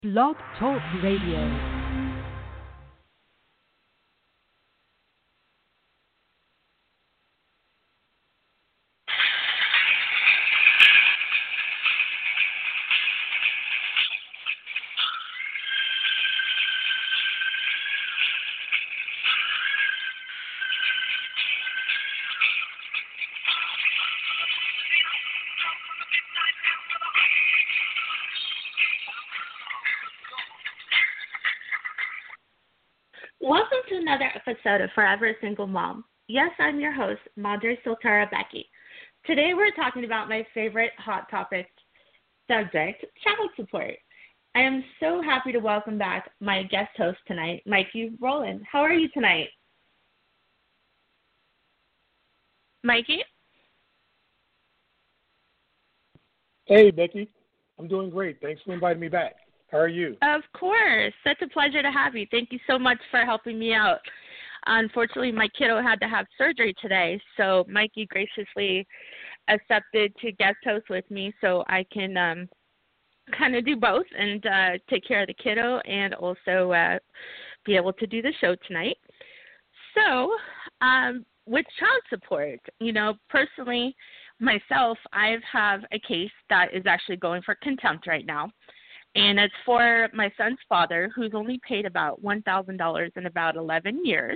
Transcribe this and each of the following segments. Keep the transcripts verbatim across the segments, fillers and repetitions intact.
Blog Talk Radio. Welcome to another episode of Forever a Single Mom. Yes, I'm your host, Madre Soltera Becky. Today we're talking about my favorite hot topic subject, child support. I am so happy to welcome back my guest host tonight, Mikey Rowland. How are you tonight? Mikey? Hey, Becky. I'm doing great. Thanks for inviting me back. How are you? Of course. Such a pleasure to have you. Thank you so much for helping me out. Unfortunately, my kiddo had to have surgery today, so Mikey graciously accepted to guest host with me so I can um, kind of do both and uh, take care of the kiddo and also uh, be able to do the show tonight. So um, with child support, you know, personally, myself, I have a case that is actually going for contempt right now. And it's for my son's father, who's only paid about one thousand dollars in about eleven years.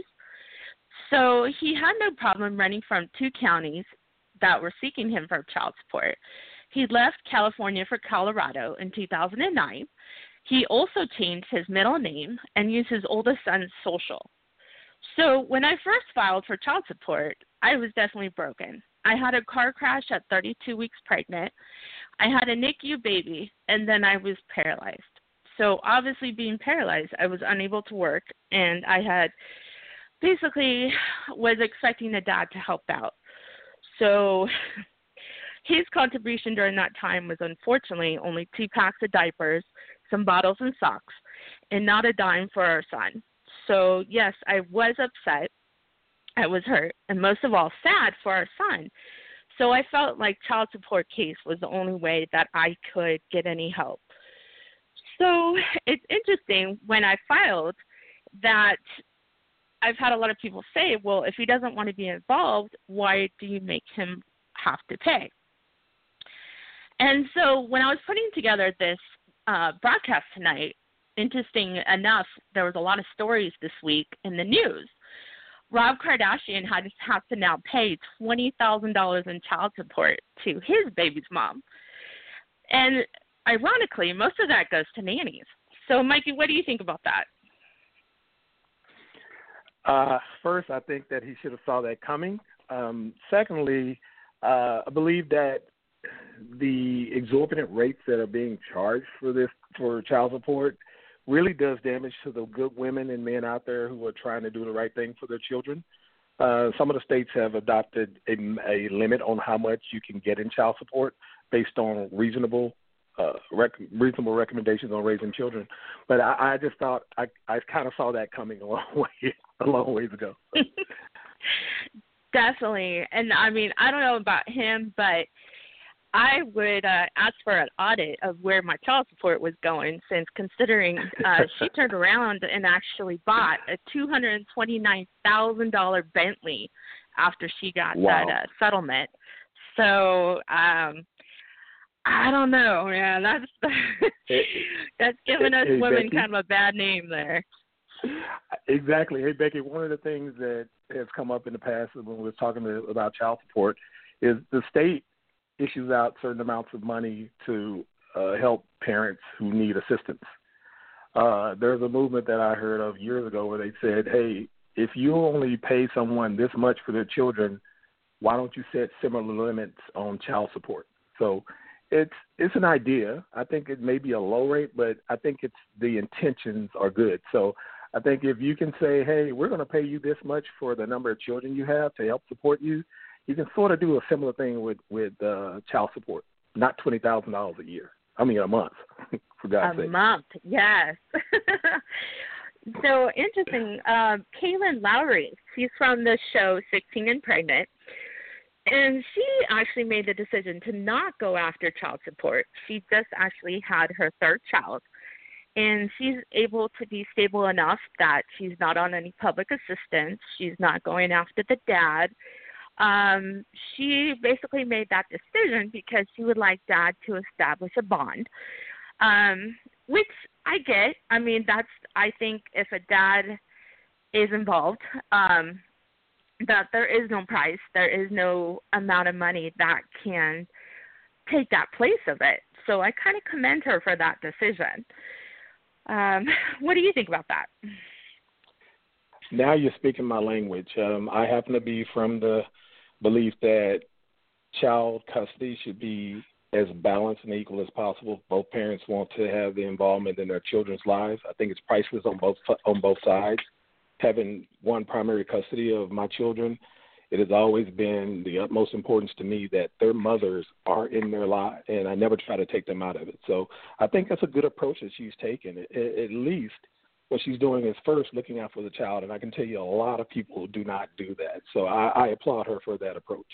So he had no problem running from two counties that were seeking him for child support. He left California for Colorado in two thousand nine. He also changed his middle name and used his oldest son's social. So when I first filed for child support, I was definitely broken. I had a car crash at thirty-two weeks pregnant. I had a N I C U baby, and then I was paralyzed. So obviously being paralyzed, I was unable to work, and I had basically was expecting a dad to help out. So his contribution during that time was unfortunately only two packs of diapers, some bottles and socks, and not a dime for our son. So yes, I was upset. I was hurt, and most of all, sad for our son. So I felt like child support case was the only way that I could get any help. So it's interesting when I filed that I've had a lot of people say, well, if he doesn't want to be involved, why do you make him have to pay? And so when I was putting together this uh, broadcast tonight, interesting enough, there was a lot of stories this week in the news. Rob Kardashian had has to now pay twenty thousand dollars in child support to his baby's mom. And ironically, most of that goes to nannies. So, Mikey, what do you think about that? Uh, first, I think that he should have saw that coming. Um, secondly, uh, I believe that the exorbitant rates that are being charged for this for child support really does damage to the good women and men out there who are trying to do the right thing for their children. Uh, some of the states have adopted a, a limit on how much you can get in child support based on reasonable uh, rec- reasonable recommendations on raising children. But I, I just thought I, I kind of saw that coming a long way a long ways ago. Definitely. And, I mean, I don't know about him, but I would uh, ask for an audit of where my child support was going, since considering uh, she turned around and actually bought a two hundred twenty-nine thousand dollars Bentley after she got wow. that uh, settlement. So um, I don't know, man. That's that's giving us hey, women Becky. kind of a bad name there. Exactly. Hey, Becky, one of the things that has come up in the past when we were talking to, about child support is the state issues out certain amounts of money to uh, help parents who need assistance. Uh, there's a movement that I heard of years ago where they said, hey, if you only pay someone this much for their children, why don't you set similar limits on child support? So it's it's an idea. I think it may be a low rate, but I think it's the intentions are good. So I think if you can say, hey, we're going to pay you this much for the number of children you have to help support you, you can sort of do a similar thing with, with uh, child support, not twenty thousand dollars a year. I mean, a month, for God's a sake. A month, yes. So interesting. Uh, Kaylin Lowry, she's from the show sixteen and Pregnant, and she actually made the decision to not go after child support. She just actually had her third child, and she's able to be stable enough that she's not on any public assistance. She's not going after the dad. Um, she basically made that decision because she would like dad to establish a bond, um, which I get. I mean, that's, I think if a dad is involved, um, that there is no price, there is no amount of money that can take that place of it. So I kind of commend her for that decision. Um, what do you think about that? Now you're speaking my language. Um, I happen to be from the belief that child custody should be as balanced and equal as possible. Both parents want to have the involvement in their children's lives. I think it's priceless on both on both sides. Having one primary custody of my children, it has always been the utmost importance to me that their mothers are in their lives, and I never try to take them out of it. So I think that's a good approach that she's taken. At, at least what she's doing is first looking out for the child, and I can tell you a lot of people do not do that. So I, I applaud her for that approach.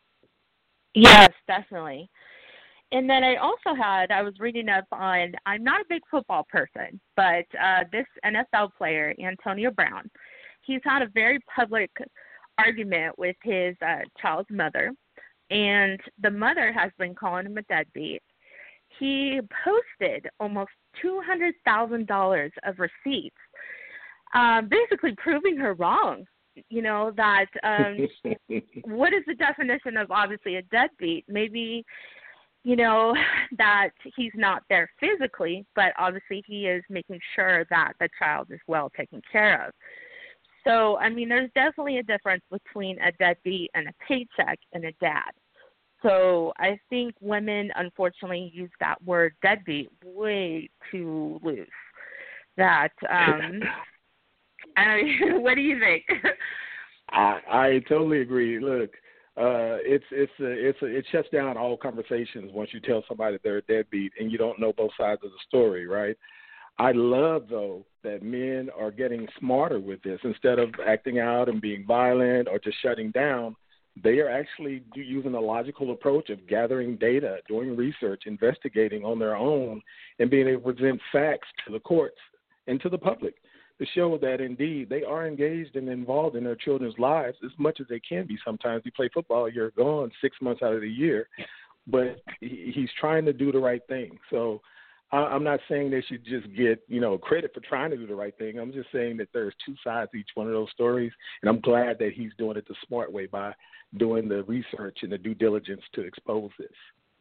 Yes, definitely. And then I also had, I was reading up on, I'm not a big football person, but uh, this N F L player, Antonio Brown, he's had a very public argument with his uh, child's mother, and the mother has been calling him a deadbeat. He posted almost two hundred thousand dollars of receipts, uh, basically proving her wrong. You know, that um, what is the definition of obviously a deadbeat? Maybe, you know, that he's not there physically, but obviously he is making sure that the child is well taken care of. So, I mean, there's definitely a difference between a deadbeat and a paycheck and a dad. So I think women, unfortunately, use that word deadbeat way too loose. That, um, I mean, what do you think? I, I totally agree. Look, uh, it's it's a, it's a, it shuts down all conversations once you tell somebody they're a deadbeat and you don't know both sides of the story, right? I love, though, that men are getting smarter with this. Instead of acting out and being violent or just shutting down, they are actually using a logical approach of gathering data, doing research, investigating on their own, and being able to present facts to the courts and to the public to show that, indeed, they are engaged and involved in their children's lives as much as they can be. Sometimes you play football, you're gone six months out of the year, but he's trying to do the right thing. So I'm not saying they should just get, you know, credit for trying to do the right thing. I'm just saying that there's two sides to each one of those stories, and I'm glad that he's doing it the smart way by doing the research and the due diligence to expose this.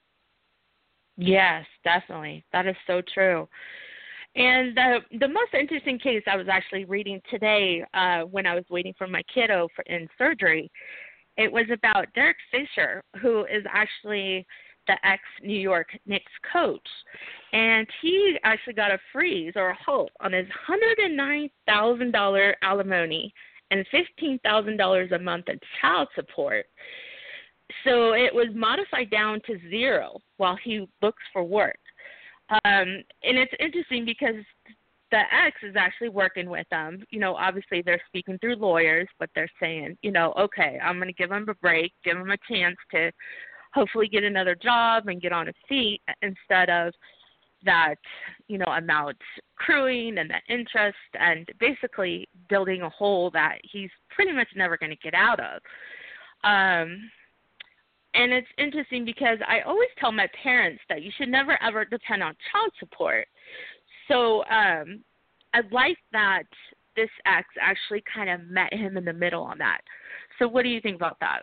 Yes, definitely. That is so true. And the the most interesting case I was actually reading today uh, when I was waiting for my kiddo for, in surgery, it was about Derek Fisher, who is actually the ex-New York Knicks coach. And he actually got a freeze or a halt on his one hundred nine thousand dollars alimony and fifteen thousand dollars a month in child support. So it was modified down to zero while he looks for work. Um, and it's interesting because the ex is actually working with them. You know, obviously they're speaking through lawyers, but they're saying, you know, okay, I'm going to give him a break, give him a chance to hopefully get another job and get on his feet instead of that, you know, amount accruing and the interest and basically building a hole that he's pretty much never going to get out of. Um, and it's interesting because I always tell my parents that you should never, ever depend on child support. So um, I like that this ex actually kind of met him in the middle on that. So what do you think about that?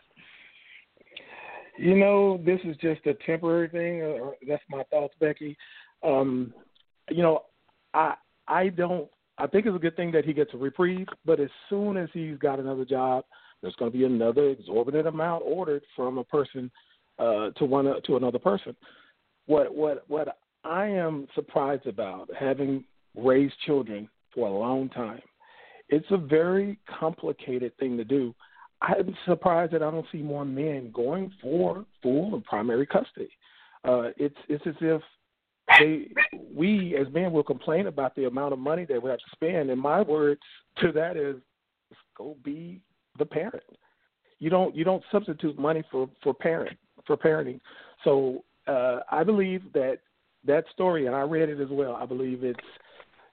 You know, this is just a temporary thing. Uh, that's my thoughts, Becky. Um, you know, I I don't. I think it's a good thing that he gets a reprieve. But as soon as he's got another job, there's going to be another exorbitant amount ordered from a person uh, to one uh, to another person. What what what I am surprised about, having raised children for a long time, it's a very complicated thing to do. I'm surprised that I don't see more men going for full and primary custody. Uh, it's it's as if they, we as men will complain about the amount of money that we have to spend. And my words to that is, go be the parent. You don't you don't substitute money for, for parent for parenting. So uh, I believe that that story, and I read it as well, I believe it's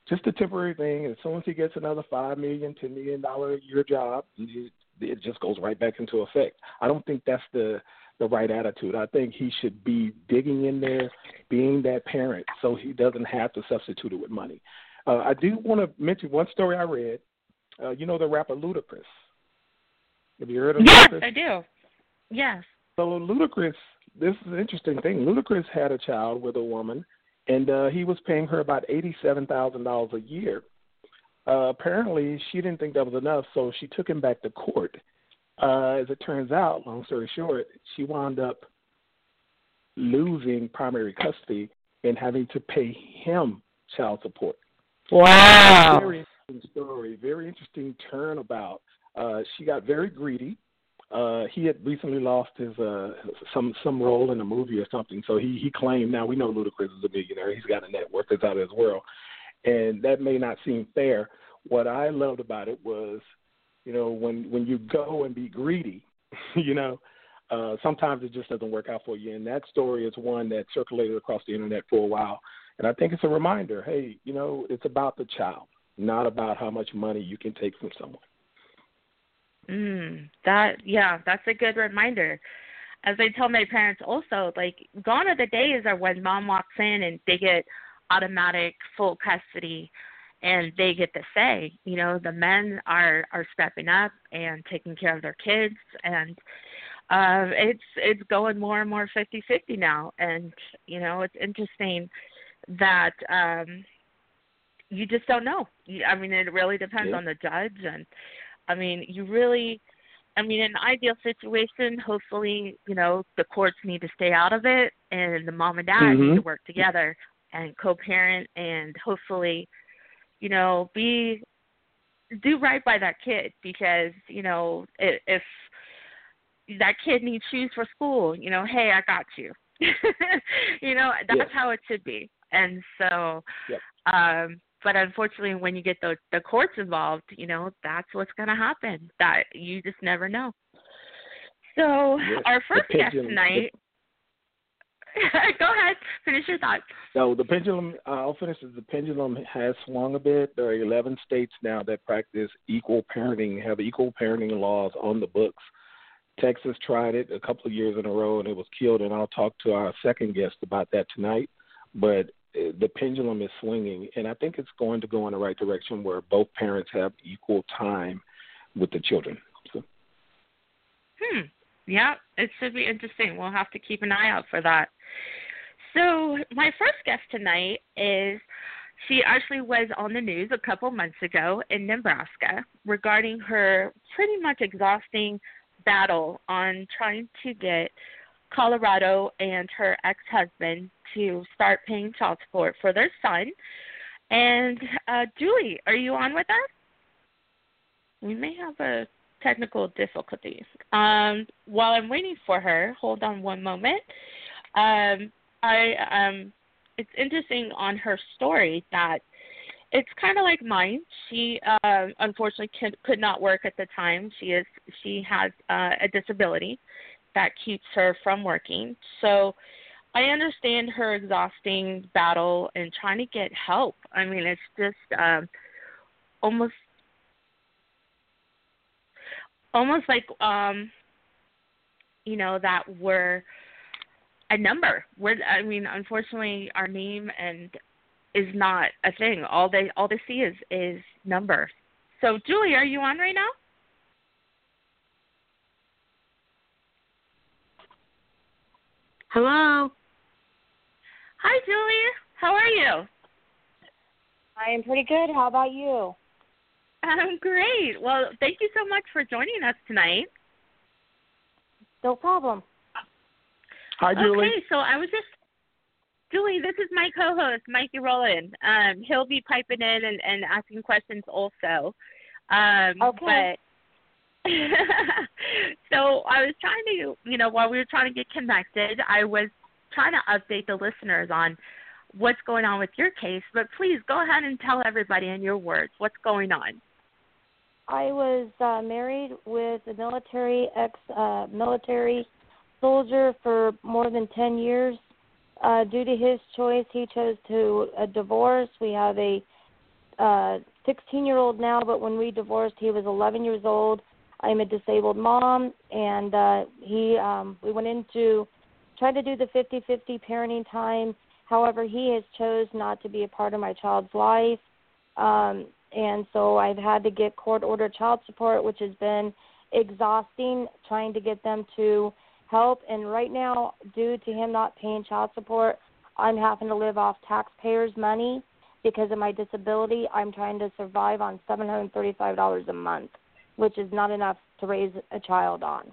just a temporary thing. As soon as he gets another five million, ten million dollar a year job, it just goes right back into effect. I don't think that's the the right attitude. I think he should be digging in there, being that parent, so he doesn't have to substitute it with money. Uh, I do want to mention one story I read. Uh, you know the rapper Ludacris. Have you heard of yes, Ludacris? Yes, I do. Yes. So Ludacris, this is an interesting thing. Ludacris had a child with a woman, and uh, he was paying her about eighty-seven thousand dollars a year. Uh, apparently, she didn't think that was enough, so she took him back to court. Uh, as it turns out, long story short, she wound up losing primary custody and having to pay him child support. Wow. Very interesting story, very interesting turnabout. Uh, she got very greedy. Uh, he had recently lost his uh, some some role in a movie or something, so he, he claimed, now we know Ludacris is a millionaire, he's got a net worth that's out of this world, and that may not seem fair. What I loved about it was, you know, when, when you go and be greedy, you know, uh, sometimes it just doesn't work out for you, and that story is one that circulated across the internet for a while, and I think it's a reminder, hey, you know, it's about the child, not about how much money you can take from someone. Mm, that yeah, that's a good reminder. As I tell my parents also, like, gone are the days are when mom walks in and they get automatic full custody and they get the say. You know, the men are, are stepping up and taking care of their kids, and uh, it's it's going more and more fifty-fifty now. And, you know, it's interesting that um, you just don't know. I mean, it really depends yeah. on the judge, and I mean, you really, I mean, in an ideal situation, hopefully, you know, the courts need to stay out of it, and the mom and dad mm-hmm. need to work together and co-parent, and hopefully, you know, be, do right by that kid, because, you know, if, if that kid needs shoes for school, you know, hey, I got you. You know, that's yeah. how it should be. And so, yep. um, but unfortunately, when you get the the courts involved, you know, that's what's going to happen. That you just never know. So yes. our first guest pendulum, tonight. The, go ahead, finish your thoughts. So the pendulum, uh, I'll finish. The pendulum has swung a bit. There are eleven states now that practice equal parenting, have equal parenting laws on the books. Texas tried it a couple of years in a row, and it was killed. And I'll talk to our second guest about that tonight. But the pendulum is swinging, and I think it's going to go in the right direction where both parents have equal time with the children. So. Hmm. Yeah, it should be interesting. We'll have to keep an eye out for that. So my first guest tonight is, she actually was on the news a couple months ago in Nebraska regarding her pretty much exhausting battle on trying to get Colorado and her ex-husband to start paying child support for their son. And uh, Julie, are you on with us? We may have a technical difficulty. Um, while I'm waiting for her, hold on one moment. Um, I um, it's interesting on her story that it's kind of like mine. She uh, unfortunately could, could not work at the time. She is she has uh, a disability that keeps her from working. So I understand her exhausting battle and trying to get help. I mean, it's just um, almost almost like, um, you know, that we're a number. We're, I mean, unfortunately, our name and is not a thing. All they all they see is, is number. So, Julie, are you on right now? Hello. Hi, Julie. How are you? I am pretty good. How about you? I'm great. Well, thank you so much for joining us tonight. No problem. Hi, Julie. Okay, so I was just, Julie, this is my co-host, Mikey Rowland. Um, he'll be piping in and, and asking questions also. Um, okay. But so I was trying to, you know, while we were trying to get connected, I was trying to update the listeners on what's going on with your case. But please go ahead and tell everybody in your words what's going on. I was uh, married with a military ex-military uh, soldier for more than ten years. Uh, due to his choice, he chose to uh, divorce. We have a a sixteen-year-old now, but when we divorced, he was eleven years old. I'm a disabled mom, and uh, he um, we went into trying to do the fifty-fifty parenting time. However, he has chose not to be a part of my child's life, um, and so I've had to get court-ordered child support, which has been exhausting, trying to get them to help. And right now, due to him not paying child support, I'm having to live off taxpayers' money because of my disability. I'm trying to survive on seven hundred thirty-five dollars a month, which is not enough to raise a child on.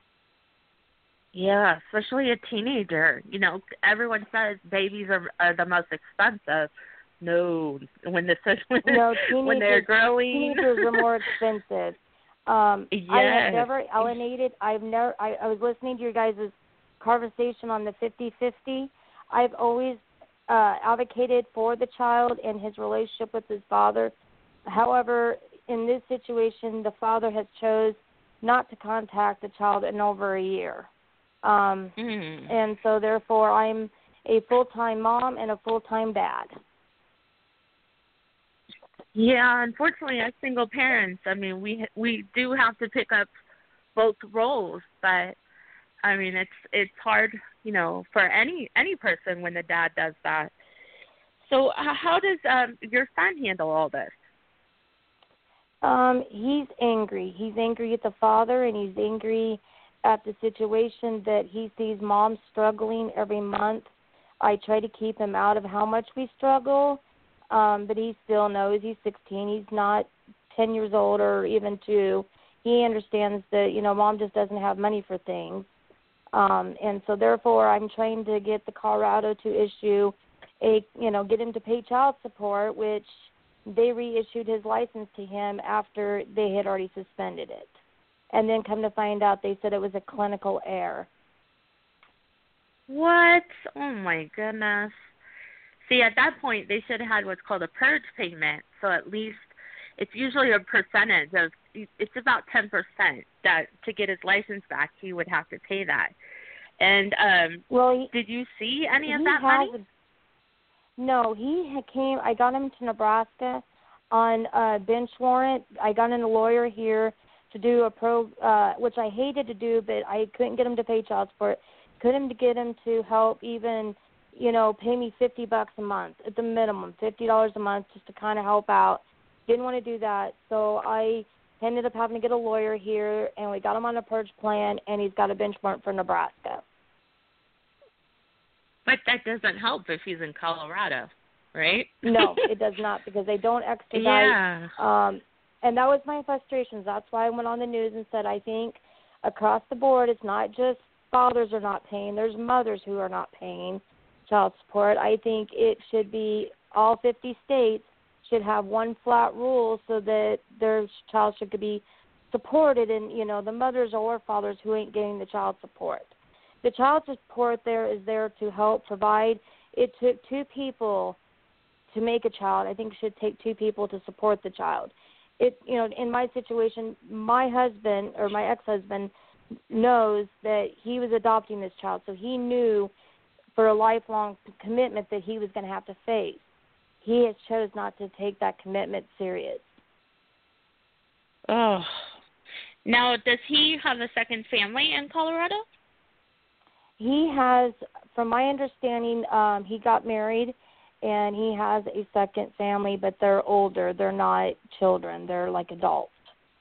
Yeah, especially a teenager. You know, everyone says babies are, are the most expensive. No, when the when, no, when they're growing, teenagers are more expensive. Um, yes. I have never alienated. I've never. I, I was listening to your guys' conversation on the fifty-fifty. I've always uh, advocated for the child and his relationship with his father. However, in this situation, the father has chose not to contact the child in over a year. Um, mm. And so, therefore, I'm a full-time mom and a full-time dad. Yeah, unfortunately, as single parents, I mean, we we do have to pick up both roles, but I mean, it's it's hard, you know, for any any person when the dad does that. So, uh, how does um, your son handle all this? Um, he's angry. He's angry at the father, and he's angry at the situation that he sees mom struggling every month. I try to keep him out of how much we struggle, um, but he still knows. He's sixteen. He's not ten years old or even two. He understands that, you know, mom just doesn't have money for things. Um, and so, therefore, I'm trying to get the Colorado to issue a, you know, get him to pay child support, which they reissued his license to him after they had already suspended it. And then come to find out, they said it was a clinical error. What? Oh, my goodness. See, at that point, they should have had what's called a purge payment. So at least it's usually a percentage of, it's about ten percent that to get his license back, he would have to pay that. And um, well, he, did you see any of that has, money? No, he had came, I got him to Nebraska on a bench warrant. I got in a lawyer here to do a pro, uh, which I hated to do, but I couldn't get him to pay child support. Couldn't get him to help even, you know, pay me fifty bucks a month at the minimum, fifty dollars a month just to kind of help out. Didn't want to do that, so I ended up having to get a lawyer here, and we got him on a purge plan, and he's got a bench warrant for Nebraska. But that doesn't help if he's in Colorado, right? No, it does not, because they don't extradite. Yeah. Um, and that was my frustrations. That's why I went on the news and said I think across the board it's not just fathers are not paying. There's mothers who are not paying child support. I think it should be all fifty states should have one flat rule so that their child should be supported, and, you know, the mothers or fathers who ain't getting the child support. The child support there is there to help provide. It took two people to make a child. I think it should take two people to support the child. It, you know, in my situation, my husband or my ex-husband knows that he was adopting this child, so he knew for a lifelong commitment that he was going to have to face. He has chose not to take that commitment serious. Oh. Now, does he have a second family in Colorado? He has, from my understanding, um, he got married, and he has a second family, but they're older. They're not children. They're like adults.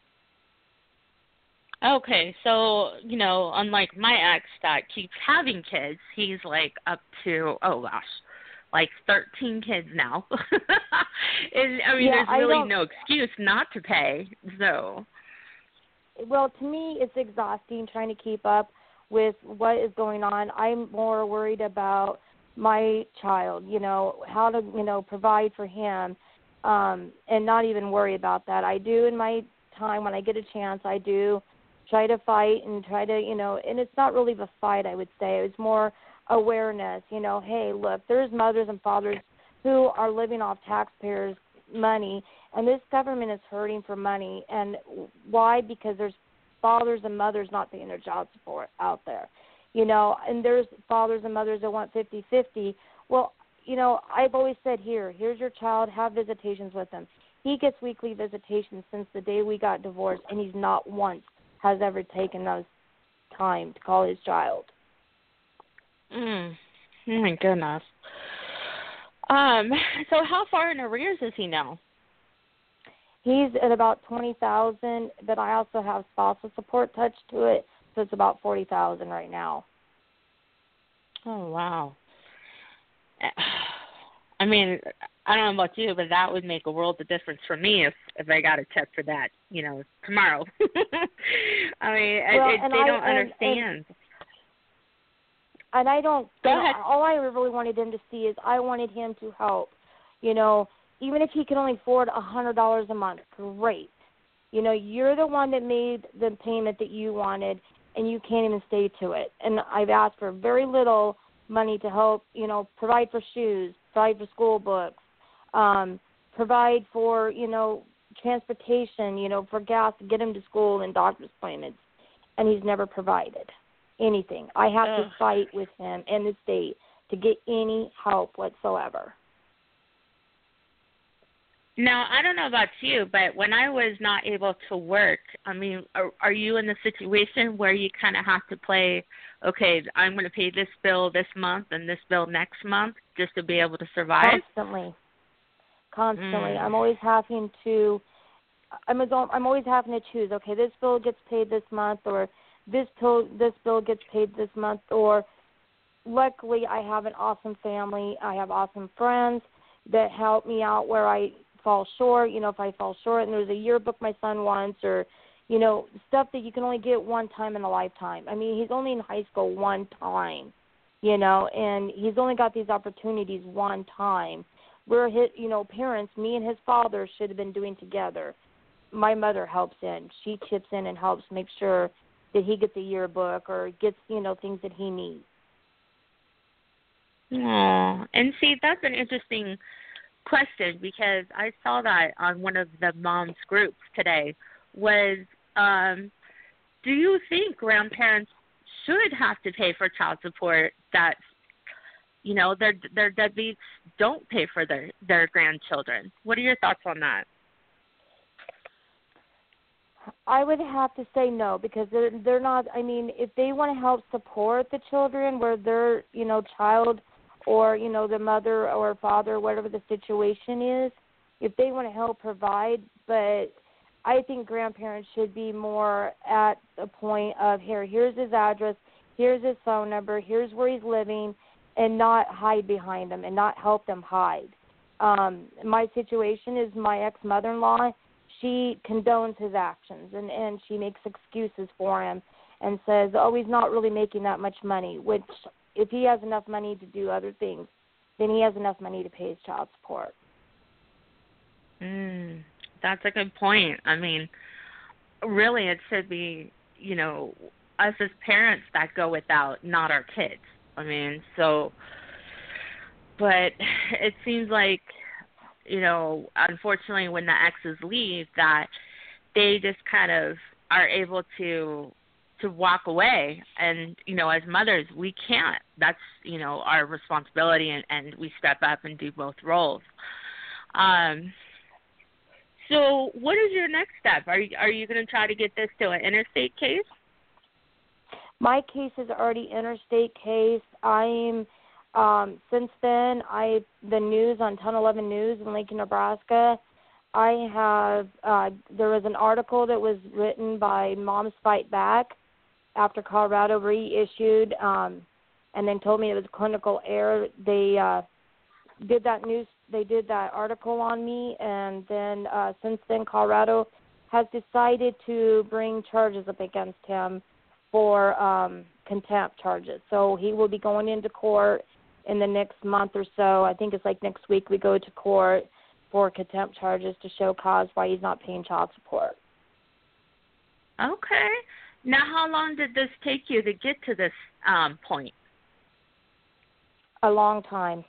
Okay, so, you know, unlike my ex that keeps having kids, he's like up to, oh gosh, like thirteen kids now. and, I mean, yeah, there's really don't... no excuse not to pay, so. Well, to me, it's exhausting trying to keep up with what is going on. I'm more worried about my child, you know, how to, you know, provide for him, um, and not even worry about that. I do in my time when I get a chance, I do try to fight and try to, you know, and it's not really a fight, I would say. It's more awareness, you know, hey, look, there's mothers and fathers who are living off taxpayers' money, and this government is hurting for money. And why? Because there's fathers and mothers not paying their child support out there, you know, and there's fathers and mothers that want fifty-fifty. Well, you know, I've always said, here, here's your child, have visitations with him. He gets weekly visitations since the day we got divorced, and he's not once has ever taken those time to call his child. Mm. Oh, my goodness. Um, so how far in arrears is he now? He's at about twenty thousand dollars, but I also have spousal support touched to it, so it's about forty thousand dollars right now. Oh, wow. I mean, I don't know about you, but that would make a world of difference for me if, if I got a check for that, you know, tomorrow. I mean, well, it, they I, don't and, understand. And, and I don't, Go you know, ahead. all I really wanted him to see is I wanted him to help. You know, even if he can only afford one hundred dollars a month, great. You know, you're the one that made the payment that you wanted, and you can't even stay to it. And I've asked for very little money to help, you know, provide for shoes, provide for school books, um, provide for, you know, transportation, you know, for gas to get him to school and doctor's appointments. And he's never provided anything. I have Ugh. to fight with him and the state to get any help whatsoever. Now, I don't know about you, but when I was not able to work, I mean, are, are you in the situation where you kind of have to play, okay, I'm going to pay this bill this month and this bill next month just to be able to survive? Constantly. Constantly. Mm. I'm always having to, I'm, I'm always having to choose, okay, this bill gets paid this month, or this bill, this bill gets paid this month, or luckily I have an awesome family. I have awesome friends that help me out where I fall short, you know, if I fall short and there's a yearbook my son wants, or, you know, stuff that you can only get one time in a lifetime. I mean, he's only in high school one time, you know, and he's only got these opportunities one time. We're, his, you know, parents, me and his father should have been doing together. My mother helps in. She chips in and helps make sure that he gets a yearbook or gets, you know, things that he needs. Oh, and see, that's an interesting question, because I saw that on one of the moms groups today, was um, do you think grandparents should have to pay for child support that, you know, their their deadbeats don't pay for their, their grandchildren? What are your thoughts on that? I would have to say no, because they're they're not, I mean, if they want to help support the children where their, you know, child or, you know, the mother or father, whatever the situation is, if they want to help provide, but I think grandparents should be more at the point of, here, here's his address, here's his phone number, here's where he's living, and not hide behind them and not help them hide. Um, my situation is my ex-mother-in-law, she condones his actions, and, and she makes excuses for him and says, oh, he's not really making that much money, which if he has enough money to do other things, then he has enough money to pay his child support. Mm, that's a good point. I mean, really it should be, you know, us as parents that go without, not our kids. I mean, so, but it seems like, you know, unfortunately when the exes leave, that they just kind of are able to to walk away, and, you know, as mothers, we can't. That's, you know, our responsibility, and, and we step up and do both roles. Um, so what is your next step? Are you, are you going to try to get this to an interstate case? My case is already interstate case. I'm, um, since then, I the news on ten eleven News in Lincoln, Nebraska, I have, uh, there was an article that was written by Moms Fight Back after Colorado reissued, um, and then told me it was clinical error. They uh, did that news. They did that article on me, and then uh, since then, Colorado has decided to bring charges up against him for um, contempt charges. So he will be going into court in the next month or so. I think it's like next week we go to court for contempt charges to show cause why he's not paying child support. Okay. Now, how long did this take you to get to this um, point? A long time.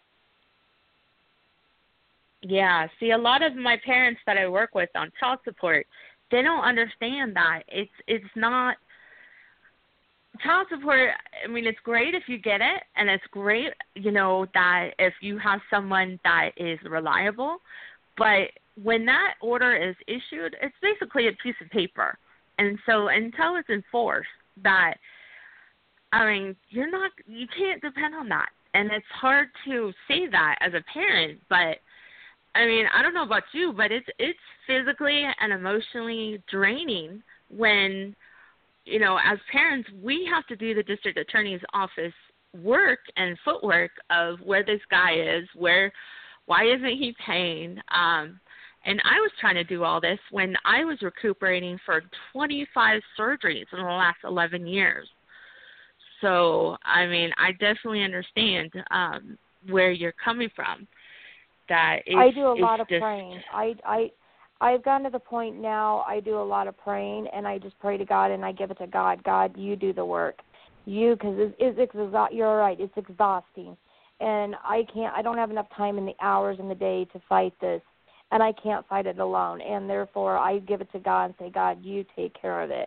Yeah. See, a lot of my parents that I work with on child support, they don't understand that it's it's not child support, I mean, it's great if you get it, and it's great, you know, that if you have someone that is reliable. But when that order is issued, it's basically a piece of paper. And so until it's enforced, that, I mean, you're not, you can't depend on that. And it's hard to say that as a parent, but I mean, I don't know about you, but it's it's physically and emotionally draining when, you know, as parents, we have to do the district attorney's office work and footwork of where this guy is, where, why isn't he paying? Um, and I was trying to do all this when I was recuperating for twenty-five surgeries in the last eleven years. So, I mean, I definitely understand um, where you're coming from. That it's, I do a lot of just, praying. I, I, I've gotten to the point now I do a lot of praying, and I just pray to God, and I give it to God. God, you do the work. You, because it's, it's, it's, you're right, it's exhausting. And I can't, I don't have enough time in the hours in the day to fight this, and I can't fight it alone. And therefore, I give it to God and say, God, you take care of it.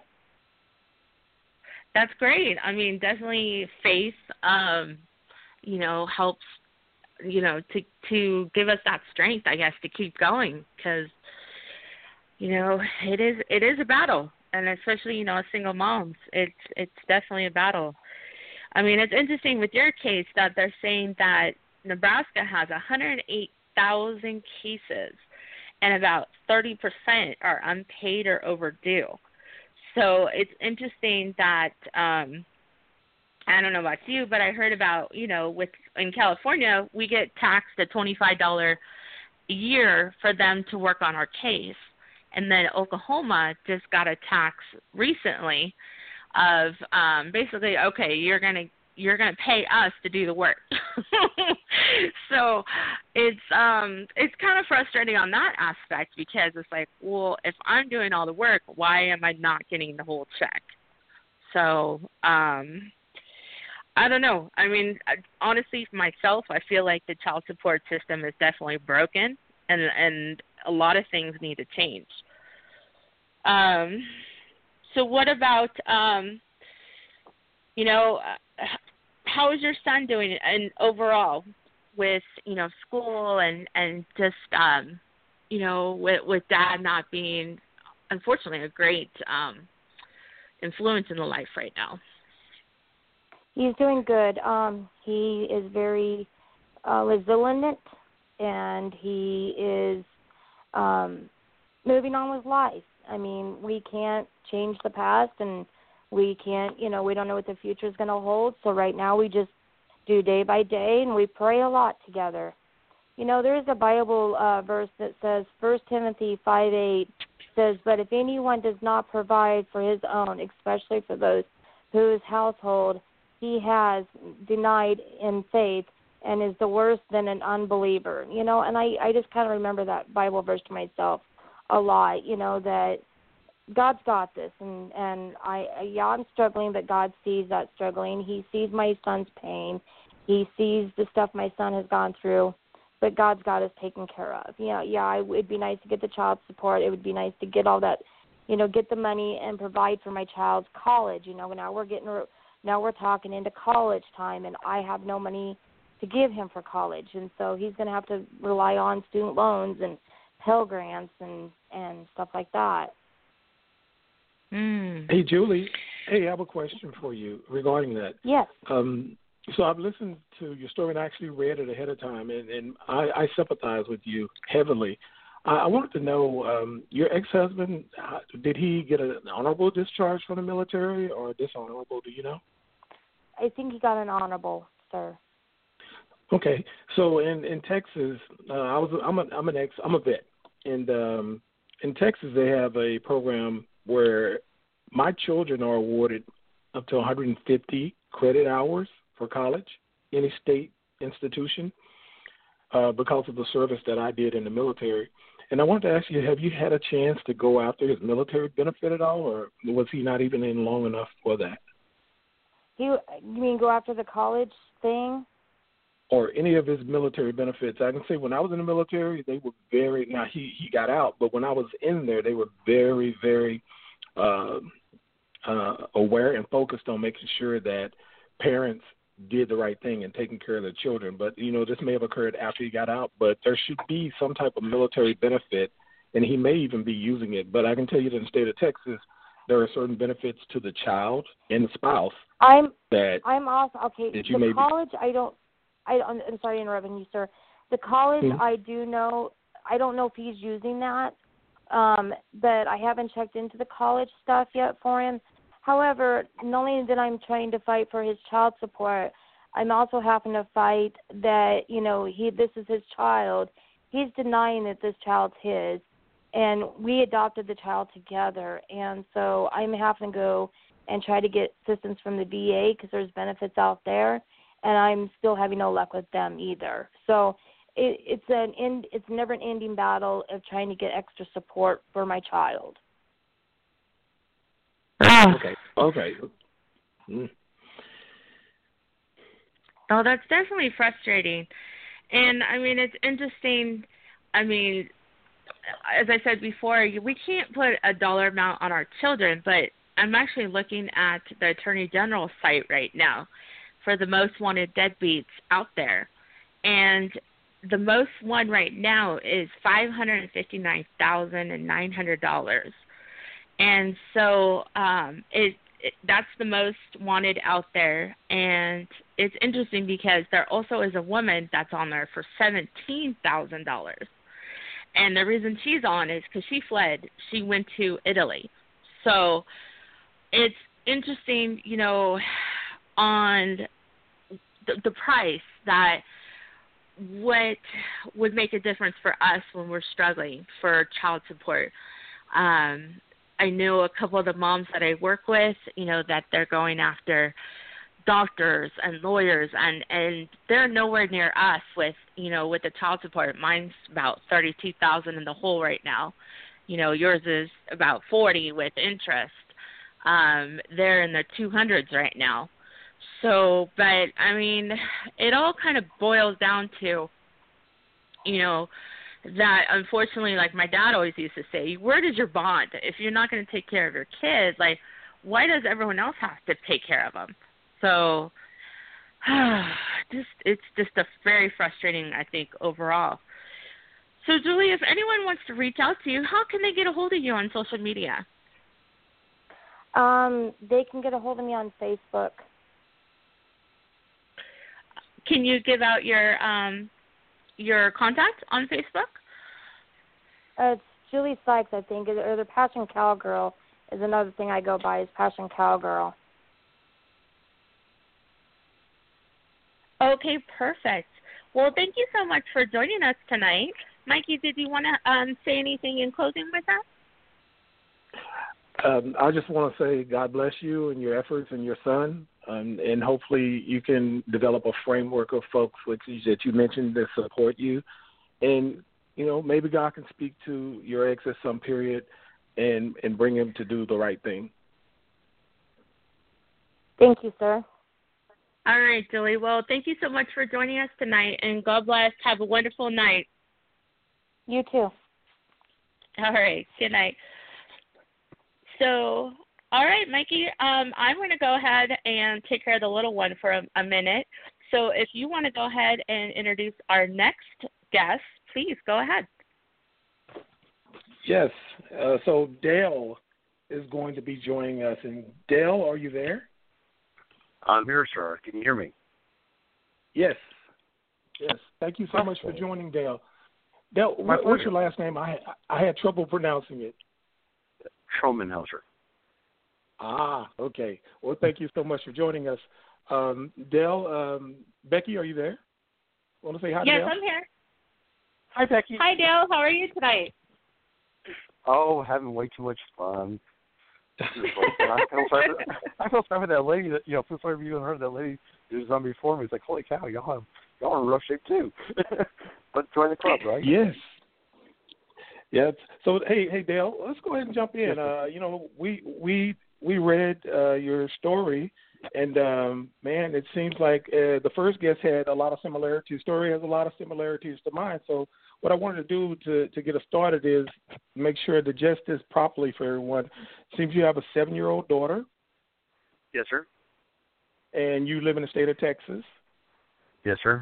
That's great. I mean, definitely faith, um, you know, helps, you know, to to give us that strength, I guess, to keep going, because, you know, it is it is a battle, and especially, you know, as single moms, it's it's definitely a battle. I mean, it's interesting with your case that they're saying that Nebraska has one hundred eight thousand cases, and about thirty percent are unpaid or overdue. So it's interesting that, um, I don't know about you, but I heard about, you know, with in California, we get taxed at twenty-five dollars a year for them to work on our case. And then Oklahoma just got a tax recently of um, basically, okay, you're going to you're going to pay us to do the work. So it's um it's kind of frustrating on that aspect, because it's like, well, if I'm doing all the work, why am I not getting the whole check? So um I don't know. I mean, honestly, for myself, I feel like the child support system is definitely broken, and and a lot of things need to change. Um so what about um you know, how is your son doing and overall with, you know, school and, and just, um, you know, with, with dad not being, unfortunately, a great um, influence in the life right now? He's doing good. Um, he is very uh, resilient, and he is um, moving on with life. I mean, we can't change the past, and we can't, you know, we don't know what the future is going to hold. So right now we just do day by day, and we pray a lot together. You know, there is a Bible uh, verse that says, First Timothy five eight says, but if anyone does not provide for his own, especially for those whose household he has denied in faith, and is the worse than an unbeliever. You know, and I, I just kind of remember that Bible verse to myself a lot, you know, that God's got this, and, and I, yeah, I'm struggling, but God sees that struggling. He sees my son's pain. He sees the stuff my son has gone through, but God's got us taken care of. Yeah, yeah, it would be nice to get the child support. It would be nice to get all that, you know, get the money and provide for my child's college. You know, now we're getting, now we're talking into college time, and I have no money to give him for college, and so he's going to have to rely on student loans and Pell Grants and, and stuff like that. Mm. Hey, Julie. Hey, I have a question for you regarding that. Yes. Um, so I've listened to your story and I actually read it ahead of time, and, and I, I sympathize with you heavily. I, I wanted to know, um, your ex-husband, uh, did he get an honorable discharge from the military or dishonorable? Do you know? I think he got an honorable, sir. Okay. So in, in Texas, uh, I was I'm a, I'm an ex I'm a vet, and um, in Texas they have a program where my children are awarded up to one hundred fifty credit hours for college, any state institution, uh, because of the service that I did in the military. And I wanted to ask you, have you had a chance to go after his military benefit at all, or was he not even in long enough for that? He, you mean go after the college thing? Or any of his military benefits. I can say when I was in the military, they were very, now he, he got out, but when I was in there, they were very, very, uh, uh, aware and focused on making sure that parents did the right thing and taking care of their children. But, you know, this may have occurred after he got out, but there should be some type of military benefit, and he may even be using it. But I can tell you that in the state of Texas, there are certain benefits to the child and the spouse. I'm that I'm also okay. that you the may college, be... I don't. I I'm, I'm sorry interrupting you, sir. The college, mm-hmm. I do know. I don't know if he's using that, um, but I haven't checked into the college stuff yet for him. However, not only that I'm trying to fight for his child support, I'm also having to fight that, you know, he this is his child. He's denying that this child's his, and we adopted the child together. And so I'm having to go and try to get assistance from the V A because there's benefits out there, and I'm still having no luck with them either. So it, it's an end, it's never an ending battle of trying to get extra support for my child. Okay. Okay. Mm. Oh, that's definitely frustrating. And, I mean, it's interesting. I mean, as I said before, we can't put a dollar amount on our children, but I'm actually looking at the Attorney General's site right now for the most wanted deadbeats out there. And the most one right now is five hundred fifty-nine thousand nine hundred dollars. And so um, it, it that's the most wanted out there. And it's interesting because there also is a woman that's on there for seventeen thousand dollars. And the reason she's on is because she fled. She went to Italy. So it's interesting, you know, on the, the price that what would make a difference for us when we're struggling for child support. Um, I know a couple of the moms that I work with, you know, that they're going after doctors and lawyers, and, and they're nowhere near us with, you know, with the child support. Mine's about thirty-two thousand dollars in the hole right now. You know, yours is about forty with interest. Um, they're in the two hundreds right now. So, but, I mean, it all kind of boils down to, you know, that unfortunately, like my dad always used to say, where does your bond? If you're not going to take care of your kids, like, why does everyone else have to take care of them? So, just it's just a very frustrating, I think, overall. So, Julie, if anyone wants to reach out to you, how can they get a hold of you on social media? Um, they can get a hold of me on Facebook. Can you give out your um, your contact on Facebook? Uh, it's Julie Sykes, I think, or the Passion Cowgirl is another thing I go by, is Passion Cowgirl. Okay, perfect. Well, thank you so much for joining us tonight. Mikey, did you want to um, say anything in closing with that? Um, I just want to say God bless you and your efforts and your son, um, and hopefully you can develop a framework of folks like that you mentioned that support you. And, you know, maybe God can speak to your ex at some period and, and bring him to do the right thing. Thank you, sir. All right, Julie. Well, thank you so much for joining us tonight, and God bless. Have a wonderful night. You too. All right. Good night. So, all right, Mikey, um, I'm going to go ahead and take care of the little one for a, a minute. So if you want to go ahead and introduce our next guest, please go ahead. Yes. Uh, so Dale is going to be joining us. And Dale, are you there? I'm here, sir. Can you hear me? Yes. Yes. Thank you so much for joining, Dale. Dale, what, what's your last name? I I had trouble pronouncing it. Tromenhauser. Ah, okay. Well, thank you so much for joining us. Um, Dale, um, Becky, are you there? Want to say hi to Yes, Dale? I'm here. Hi, Becky. Hi, Dale. How are you tonight? Oh, having way too much fun. I feel sorry for, I feel sorry for that lady that, you know, feel sorry for you and her, that lady who was on before me. It's like, holy cow, y'all have, y'all are in rough shape too. But join the club, right? Yes. Yes. So, hey, hey, Dale, let's go ahead and jump in. Uh, you know, we we we read uh, your story, and um, man, it seems like uh, the first guest had a lot of similarities. Story has a lot of similarities to mine. So, what I wanted to do to to get us started is make sure to digest this properly for everyone. It seems you have a seven-year-old daughter, Yes, sir. And you live in the state of Texas. Yes, sir.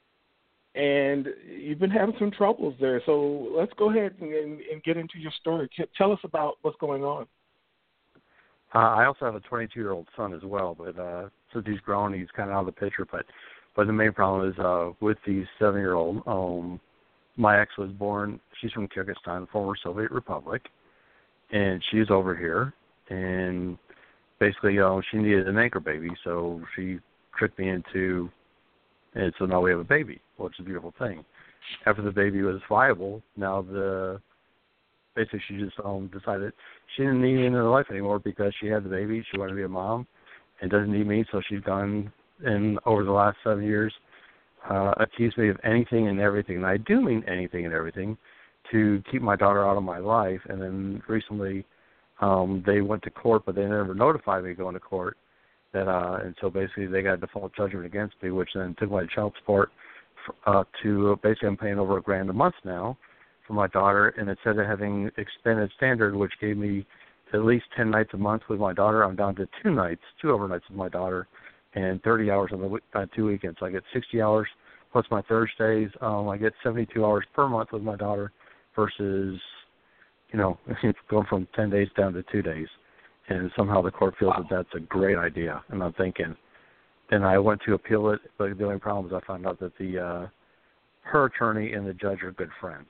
And you've been having some troubles there. So let's go ahead and, and get into your story. Tell us about what's going on. Uh, I also have a twenty-two-year-old son as well, but uh, since he's grown, he's kind of out of the picture. But, but the main problem is uh, with the seven-year-old, um, my ex was born, she's from Kyrgyzstan, former Soviet Republic, and she's over here. And basically, uh, she needed an anchor baby, so she tricked me into, and so now we have a baby, which is a beautiful thing. After the baby was viable, now the basically she just um, decided she didn't need me in her life anymore because she had the baby. She wanted to be a mom and doesn't need me, so she's gone, and over the last seven years, uh, accused me of anything and everything, and I do mean anything and everything, to keep my daughter out of my life. And then recently um, they went to court, but they never notified me going to court. That uh, and so basically they got a default judgment against me, which then took my child support uh, to basically I'm paying over a grand a month now for my daughter, and instead of having expanded standard, which gave me at least ten nights a month with my daughter, I'm down to two nights, two overnights with my daughter, and thirty hours on the week, uh, two weekends. So I get sixty hours plus my Thursdays. Um, I get seventy-two hours per month with my daughter versus, you know, going from ten days down to two days. And somehow the court feels wow. that that's a great idea. And I'm thinking, and I went to appeal it, but the only problem is I found out that the uh, her attorney and the judge are good friends.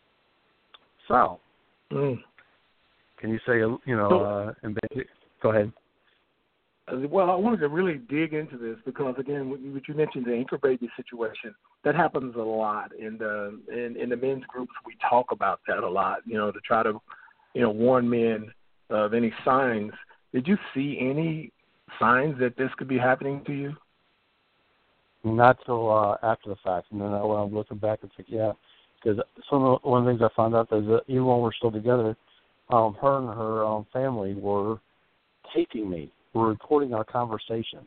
So, mm. can you say, you know, so, uh, and go ahead. Well, I wanted to really dig into this because, again, what you mentioned, the anchor baby situation, that happens a lot. In the, in, in the men's groups, we talk about that a lot, you know, to try to, you know, warn men of any signs. Did you see any signs that this could be happening to you? Not till uh, after the fact. And then when I'm looking back, it's like, yeah, because some of the, one of the things I found out is that even when we're still together, um, her and her um, family were taping me. We're recording our conversations.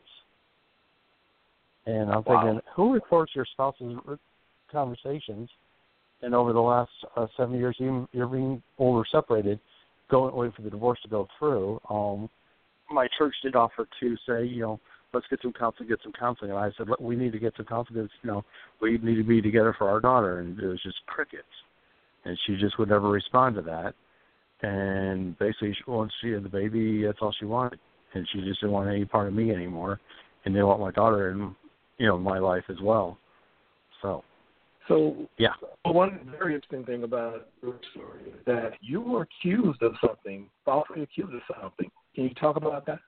And I'm thinking, wow. who records your spouse's conversations? And over the last uh, seven years, even you're being older separated, going waiting for the divorce to go through, um, my church did offer to say, you know, let's get some counseling, get some counseling. And I said, look, we need to get some counseling. You know, we need to be together for our daughter. And it was just crickets. And she just would never respond to that. And basically, once she had the baby, that's all she wanted. And she just didn't want any part of me anymore. And didn't want my daughter in, you know, my life as well. So. So, yeah. One very interesting thing about your story is that you were accused of something, falsely accused of something. Can you talk about that?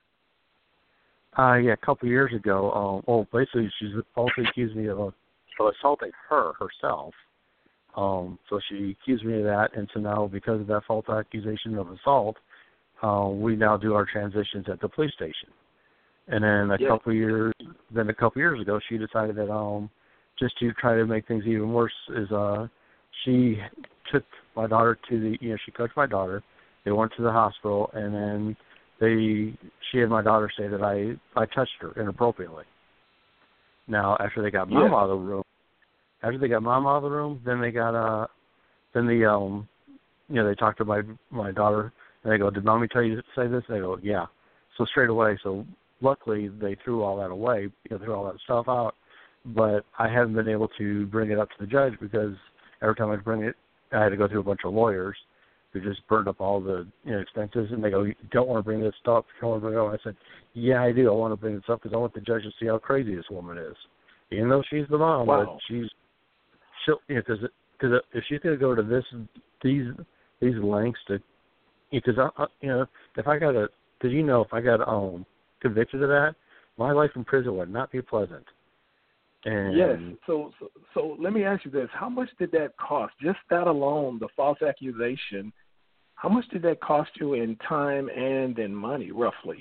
Uh, yeah, a couple of years ago, um, well, basically she's falsely accused me of, uh, of assaulting her herself. Um, so she accused me of that, and so now because of that false accusation of assault, uh, we now do our transitions at the police station. And then a yeah. couple of years, then a couple of years ago, she decided that um. just to try to make things even worse, is uh, she took my daughter to the, you know, she coached my daughter. They went to the hospital, and then they, she had my daughter say that I, I touched her inappropriately. Now, after they got mom yeah. out of the room, after they got mom out of the room, then they got, uh, then the, um, you know, they talked to my my daughter, and they go, did mommy tell you to say this? And they go, yeah. So straight away, so luckily they threw all that away, you know, threw all that stuff out. But I haven't been able to bring it up to the judge because every time I bring it, I had to go through a bunch of lawyers who just burned up all the, you know, expenses. And they go, you don't want to bring this up. You don't want to bring it up. I said, yeah, I do. I want to bring this up because I want the judge to see how crazy this woman is. Even though she's the mom, wow. but she's, she'll, you know, because because if she's going to go to this, these these lengths to, because I, I, you know, if I got a, because you know, if I got um convicted of that, my life in prison would not be pleasant. And yes. So, so, so let me ask you this: how much did that cost? Just that alone, the false accusation. How much did that cost you in time and in money, roughly?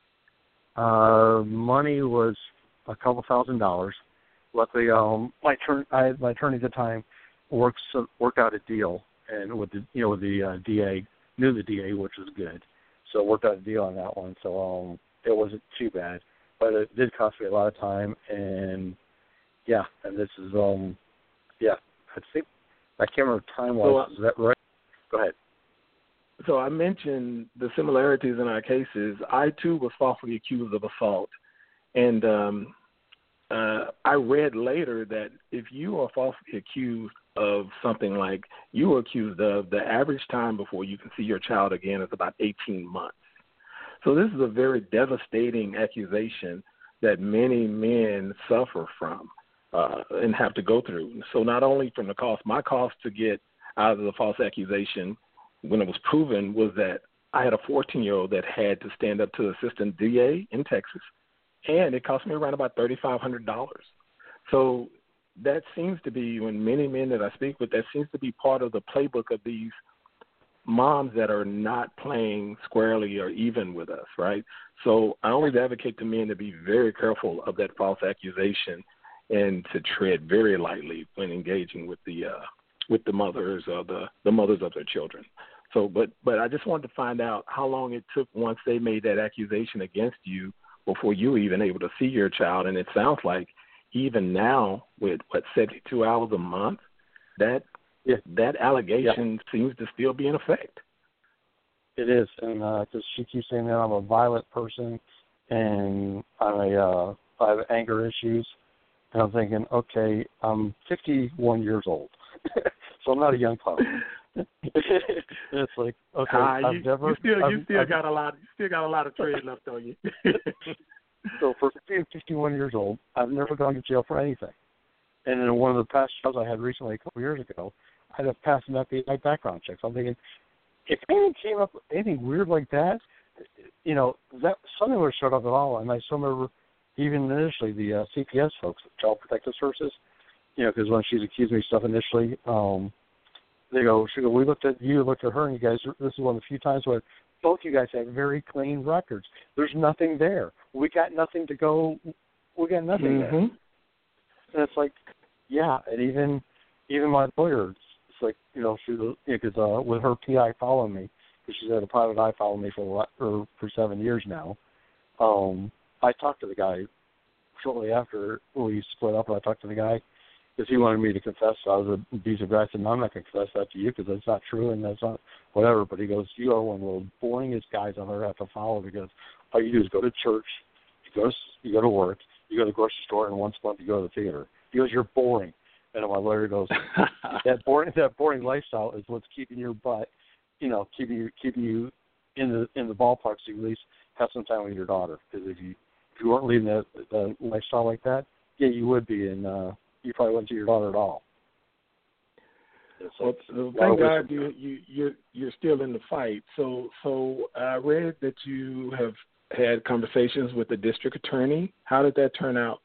Uh, money was a couple thousand dollars. Luckily, um, my turn, I, my attorney at the time works worked out a deal, and with the you know with the uh, D A knew the D A, which was good, so worked out a deal on that one. So um, it wasn't too bad, but it did cost me a lot of time and. Yeah, and this is, um, yeah, I think, I can't remember time-wise, so, uh, is that right? Go ahead. so I mentioned the similarities in our cases. I too was falsely accused of assault, and um, uh, I read later that if you are falsely accused of something like you were accused of, the average time before you can see your child again is about eighteen months. So this is a very devastating accusation that many men suffer from uh, and have to go through. So not only from the cost, my cost to get out of the false accusation when it was proven was that I had a fourteen-year-old that had to stand up to the assistant D A in Texas, and it cost me around about three thousand five hundred dollars. So that seems to be, when many men that I speak with, that seems to be part of the playbook of these moms that are not playing squarely or even with us, right? So I always advocate to men to be very careful of that false accusation and to tread very lightly when engaging with the uh, with the mothers or the, the mothers of their children. So, but but I just wanted to find out how long it took once they made that accusation against you before you were even able to see your child. And it sounds like even now with, what, seventy-two hours a month, that yeah. that allegation yeah. seems to still be in effect. It is, and because uh, she keeps saying that I'm a violent person and I'm a, uh, I have anger issues. And I'm thinking, okay, I'm fifty-one years old, so I'm not a young pup. It's like, okay, uh, you, I've never. You still, I've, you still I've, got a lot. You still got a lot of tread left on you. So for being fifty-one years old, I've never gone to jail for anything. And in one of the past jobs I had recently, a couple years ago, I had to pass an F B I background check. So I'm thinking, if anything came up, anything weird like that, you know, that something would have showed up at all. And I still remember, even initially, the uh, C P S folks, Child Protective Services, you know, because when she's accused me of stuff initially, um, they go, she go, we looked at you, looked at her, and you guys, this is one of the few times where both you guys have very clean records. There's nothing there. We got nothing to go, we got nothing mm-hmm. there. And it's like, yeah, and even even my lawyer, it's like, you know, she, because you know, uh, with her P I following me, because she's had a private eye following me for for, for seven years now, um, I talked to the guy shortly after we split up, and I talked to the guy because he wanted me to confess I was an abusive guy. I said, no, I'm not going to confess that to you because that's not true and that's not whatever. But he goes, you are one of the boringest guys I've ever had to follow because all you do is go to church, you go to, you go to work, you go to the grocery store, and once a month you go to the theater. He goes, you're boring. And my lawyer goes, that boring that boring lifestyle is what's keeping your butt, you know, keeping you keeping you in the in the ballpark so you at least have some time with your daughter. Because if you if you weren't leading that, that lifestyle like that, yeah, you would be, and uh, you probably wouldn't see your daughter at all. Well, so thank God you you you're, you're still in the fight. So so I read that you have had conversations with the district attorney. How did that turn out?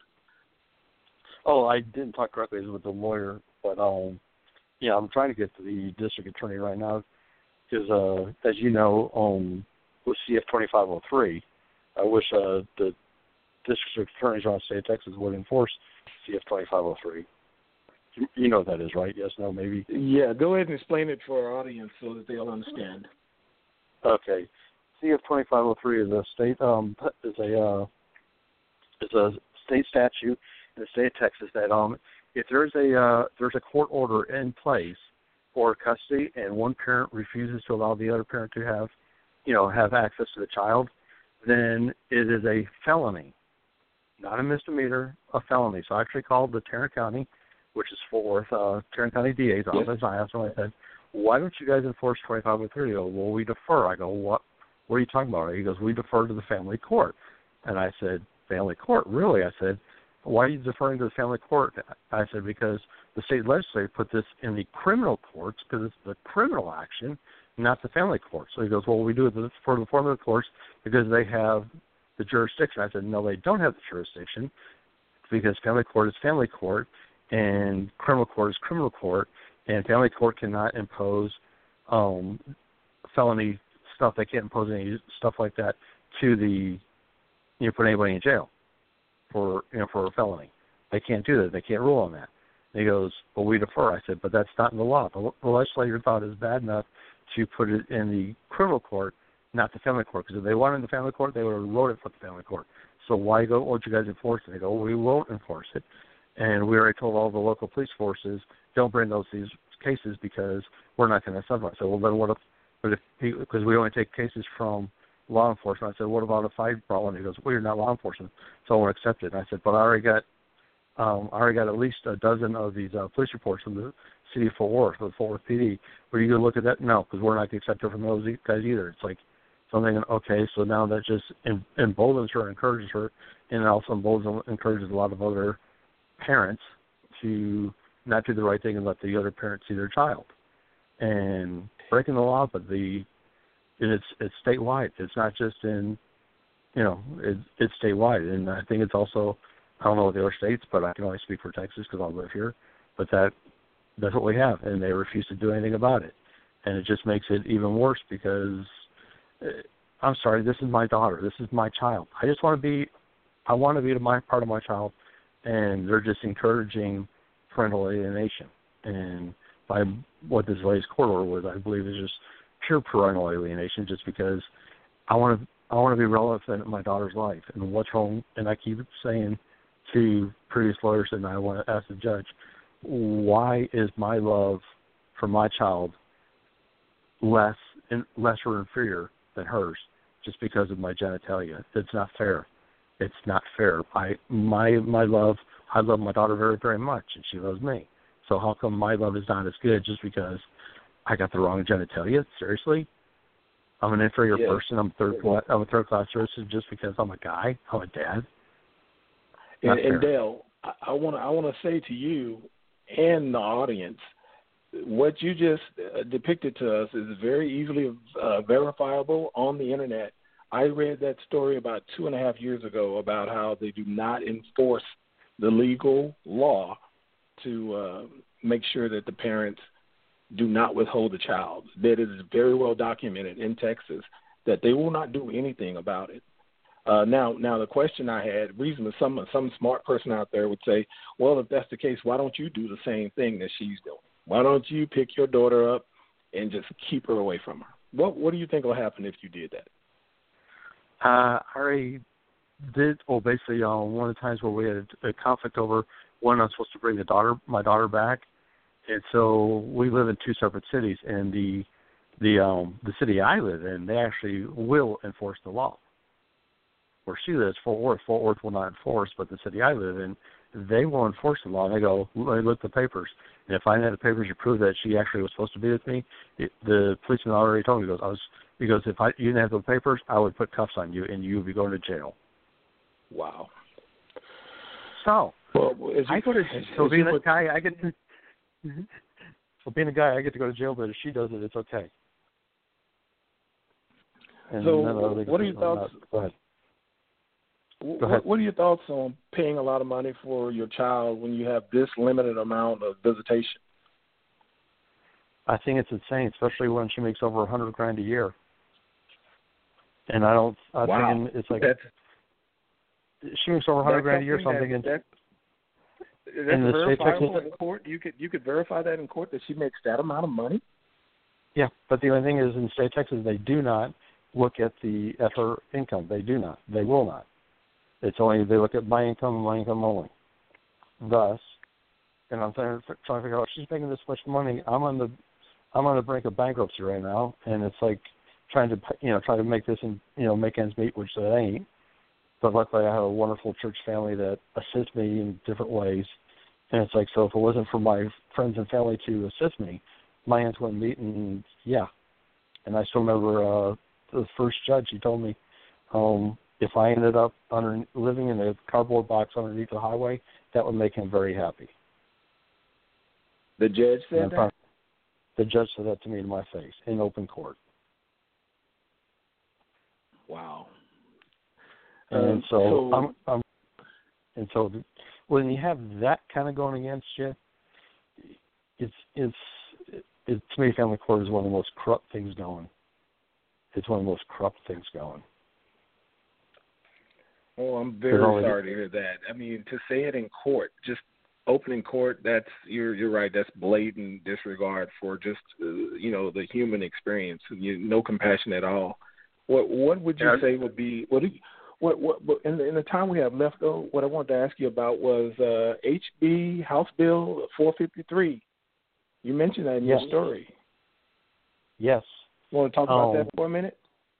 Oh, I didn't talk directly with the lawyer, but um, yeah, I'm trying to get to the district attorney right now because, uh, as you know, um, with C F twenty-five oh three, I wish uh, the district attorneys around the state of Texas would enforce C F twenty-five oh three. You know what that is, right? Yes, no, maybe? Yeah, go ahead and explain it for our audience so that they'll understand. Okay. C F twenty-five oh three is a state, um, is a, uh, is a state statute in the state of Texas that um, if there's a uh, there's a court order in place for custody and one parent refuses to allow the other parent to have, you know, have access to the child, then it is a felony, not a misdemeanor, a felony. So I actually called the Tarrant County, which is Fort Worth, uh, Tarrant County D A's office. I asked them, I said, why don't you guys enforce twenty-five oh three? They go, well, we defer. I go, what? What are you talking about? He goes, we defer to the family court. And I said, family court? Really? I said, why are you deferring to the family court? I said, because the state legislature put this in the criminal courts because it's the criminal action, not the family court. So he goes, well, we do it for the family courts because they have the jurisdiction. I said, no, they don't have the jurisdiction because family court is family court and criminal court is criminal court, and family court cannot impose um, felony stuff. They can't impose any stuff like that to the, you know, put anybody in jail for, you know, for a felony. They can't do that. They can't rule on that. And he goes, well, we defer. I said, but that's not in the law. The, the legislature thought it was bad enough to put it in the criminal court, not the family court, because if they wanted in the family court, they would have wrote it for the family court. So why go, won't you guys enforce it? They go, well, we won't enforce it. And we already told all the local police forces, don't bring those these cases because we're not going to settle. I said, well, then what if But if because we only take cases from law enforcement, I said, what about if I brought one? He goes, well, you're not law enforcement, so I won't accept it. And I said, but I already got, um, I already got at least a dozen of these uh, police reports from the city of Fort Worth, the Fort Worth P D. Were you going to look at that? No, because we're not going to accept it from those guys either. It's like something, okay, so now that just emboldens her, encourages her, and also emboldens, encourages a lot of other parents to not do the right thing and let the other parent see their child. And breaking the law, but the and it's it's statewide. It's not just in, you know, it, it's statewide. And I think it's also, I don't know what the other states, but I can only speak for Texas because I live here. But that that's what we have, and they refuse to do anything about it. And it just makes it even worse because, I'm sorry, this is my daughter. This is my child. I just want to be, I want to be my part of my child, and they're just encouraging parental alienation. And by what this latest court order was, I believe, is just pure parental alienation, just because I want to, I want to be relevant in my daughter's life. And what's wrong? And I keep saying to previous lawyers, and I want to ask the judge, why is my love for my child less, in, less or inferior than hers, just because of my genitalia? It's not fair. It's not fair. I my my love. I love my daughter very, very much, and she loves me. So how come my love is not as good just because I got the wrong genitalia? Seriously, I'm an inferior yes. person. I'm third. I'm a third class citizen just because I'm a guy. I'm a dad. And, and Dale, I want to I want to say to you and the audience, what you just uh, depicted to us is very easily uh, verifiable on the internet. I read that story about two and a half years ago about how they do not enforce the legal law to uh, make sure that the parents do not withhold the child. That it is very well documented in Texas that they will not do anything about it. Uh, now, now the question I had, reason some some smart person out there would say, well, if that's the case, why don't you do the same thing that she's doing? Why don't you pick your daughter up and just keep her away from her? What What do you think will happen if you did that? Uh, I already did. Well, basically, uh, one of the times where we had a conflict over when I'm supposed to bring the daughter, my daughter back, and so we live in two separate cities, and the the um, the city I live in, they actually will enforce the law. Where she lives, Fort Worth, Fort Worth will not enforce, but the city I live in, they will enforce the law. And they go, they look at the papers, and if I had the papers to prove that she actually was supposed to be with me, it, the policeman already told me, he goes, I was, he goes, if I, you didn't have the papers, I would put cuffs on you, and you would be going to jail. Wow. So, well, you, I go to, so being a guy, I get to, so being a guy, I get to go to jail, but if she does it, it's okay. And so, what are your thoughts? Go ahead. What, what are your thoughts on paying a lot of money for your child when you have this limited amount of visitation? I think it's insane, especially when she makes over a hundred grand a year. And I don't. I wow. think it's like that's, she makes over a hundred grand a year. Something in that, that's in the verifiable state in court. You could you could verify that in court that she makes that amount of money. Yeah, but the only thing is, in the state of Texas, they do not look at the at her income. They do not. They will not. It's only they look at my income and my income only. Thus, and I'm trying to, trying to figure out, she's making this much money. I'm on the I'm on the brink of bankruptcy right now, and it's like trying to you know trying to make this and you know make ends meet, which that ain't. But luckily, I have a wonderful church family that assists me in different ways, and it's like so if it wasn't for my friends and family to assist me, my ends wouldn't meet. And yeah, and I still remember uh, the first judge. He told me. Um, If I ended up under, living in a cardboard box underneath the highway, that would make him very happy. The judge said that? Probably, the judge said that to me in my face in open court. Wow. And um, so, so I'm, I'm, and so, when you have that kind of going against you, it's it's it, to me, family court is one of the most corrupt things going. It's one of the most corrupt things going. Oh, I'm very sorry to hear that. I mean, to say it in court, just opening court, that's you're you're right. That's blatant disregard for just uh, you know the human experience. You, no compassion at all. What what would you yeah. say would be what do you, what what, what in, the, in the time we have left though? What I wanted to ask you about was uh, H B House Bill four fifty-three. You mentioned that in yes. your story. Yes, Want to talk about um, that for a minute?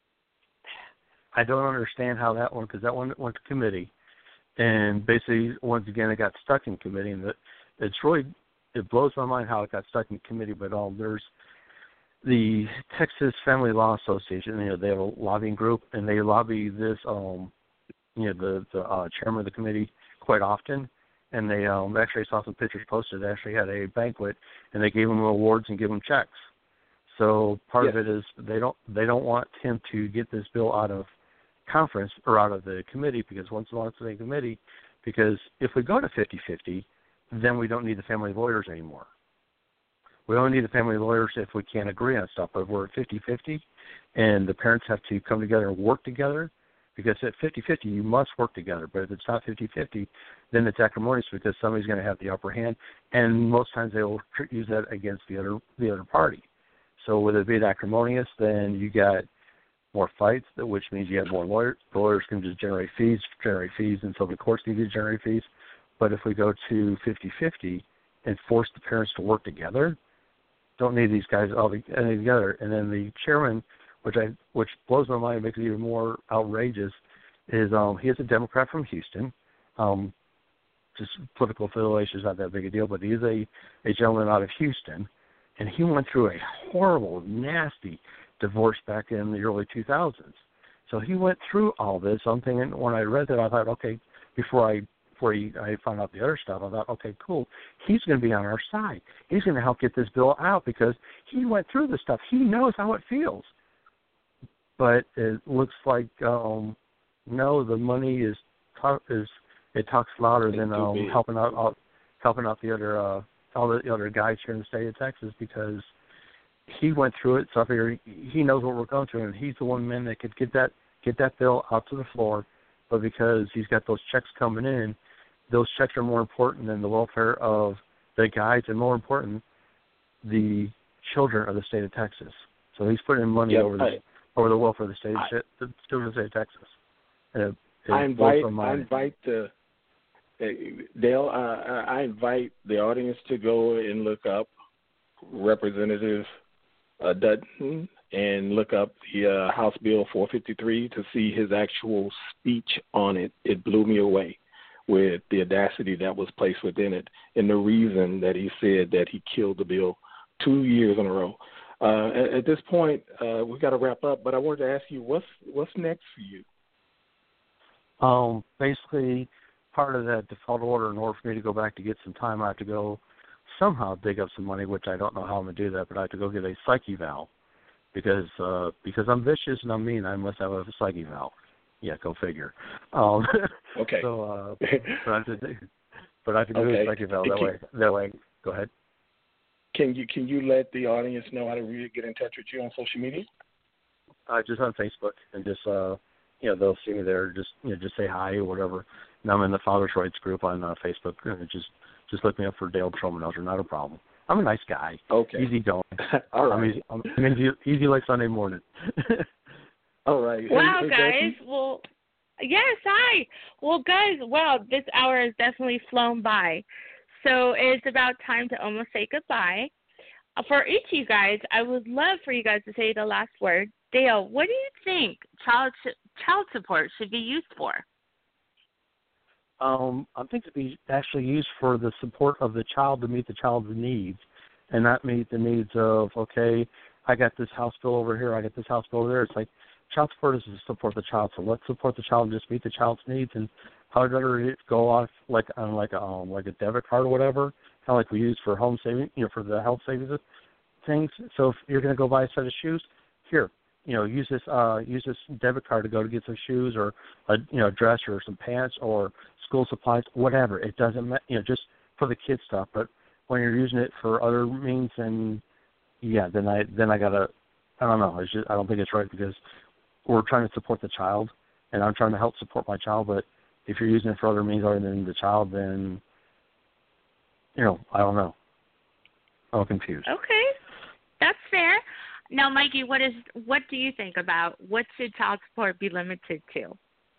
I don't understand how that one, because that one went to committee, and basically, once again, it got stuck in committee, and it's really, it blows my mind how it got stuck in committee, but um, there's the Texas Family Law Association, you know, they have a lobbying group, and they lobby this, um, you know, the, the uh, chairman of the committee quite often, and they um, actually saw some pictures posted. They actually had a banquet, and they gave him awards and gave him checks. So part yes. of it is they don't they don't want him to get this bill out of conference or out of the committee, because once it's in the committee, because if we go to fifty-fifty, then we don't need the family lawyers anymore. We only need the family lawyers if we can't agree on stuff, but we're at fifty-fifty, and the parents have to come together and work together, because at fifty-fifty, you must work together. But if it's not fifty-fifty, then it's acrimonious, because somebody's going to have the upper hand, and most times they will use that against the other the other party. So with it being acrimonious, then you got more fights, which means you have more lawyers. The lawyers can just generate fees, generate fees, and so the courts need to generate fees. But if we go to fifty-fifty and force the parents to work together, don't need these guys all together. And then the chairman, which I which blows my mind, makes it even more outrageous, is um, he is a Democrat from Houston. Um, just political affiliation is not that big a deal, but he is a, a gentleman out of Houston, and he went through a horrible, nasty divorce back in the early two thousands. So he went through all this. I'm thinking, when I read that, I thought, okay, before I before he, I found out the other stuff, I thought, okay, cool. He's going to be on our side. He's going to help get this bill out, because he went through the stuff. He knows how it feels. But it looks like um, no, the money is is it talks louder than um, helping out, out helping out the other uh, all the other guys here in the state of Texas, because he went through it. So I figure he knows what we're going through, and he's the one man that could get that get that bill out to the floor. But because he's got those checks coming in, those checks are more important than the welfare of the guys, and more important, the children of the state of Texas. So he's putting money yep, over the I, over the welfare of the state, I, the children of the state of Texas. And it, it I invite I invite the uh, Dale. Uh, I invite the audience to go and look up Representative uh, Dutton and look up the uh, House Bill four fifty-three to see his actual speech on it. It blew me away with the audacity that was placed within it, and the reason that he said that he killed the bill two years in a row. Uh, at, at this point, uh, we've got to wrap up, but I wanted to ask you, what's what's next for you? Um, basically, part of that default order, in order for me to go back to get some time, I have to go somehow dig up some money, which I don't know how I'm going to do that, but I have to go get a psych eval, because uh, because I'm vicious and I'm mean, I must have a psych eval. Yeah, go figure. Um, okay. So, uh, but I have to, but I have to do okay. a psych eval. That way, that way, go ahead. Can you can you let the audience know how to really get in touch with you on social media? Uh, just on Facebook, and just uh, you know, they'll see me there. Just you know, just say hi or whatever. And I'm in the Father's Rights group on uh, Facebook. And just just look me up for Dale Tromenelzer. Not a problem. I'm a nice guy. Okay. Easy going. All right. I'm easy, I'm easy, easy like Sunday morning. All right. Wow, hey, hey, guys. Becky? Well, yes, hi. Well, guys, wow, this hour has definitely flown by. So it's about time to almost say goodbye. Uh, for each of you guys, I would love for you guys to say the last word. Dale, what do you think child child support should be used for? Um, I think to be actually used for the support of the child, to meet the child's needs, and not meet the needs of, okay, I got this house bill over here, I got this house bill over there. It's like child support is to support the child, so let's support the child and just meet the child's needs. And how better go off like on like a um, like a debit card or whatever, kind of like we use for home saving, you know, for the health savings things. So if you're going to go buy a set of shoes, here, you know, use this uh, use this debit card to go to get some shoes or a you know dress or some pants or school supplies, whatever. It doesn't matter, you know, just for the kid stuff. But when you're using it for other means, then yeah, then I then I gotta, I don't know. It's just, I don't think it's right, because we're trying to support the child, and I'm trying to help support my child. But if you're using it for other means other than the child, then you know, I don't know. I'm confused. Okay, that's fair. Now, Mikey, what is what do you think about what should child support be limited to?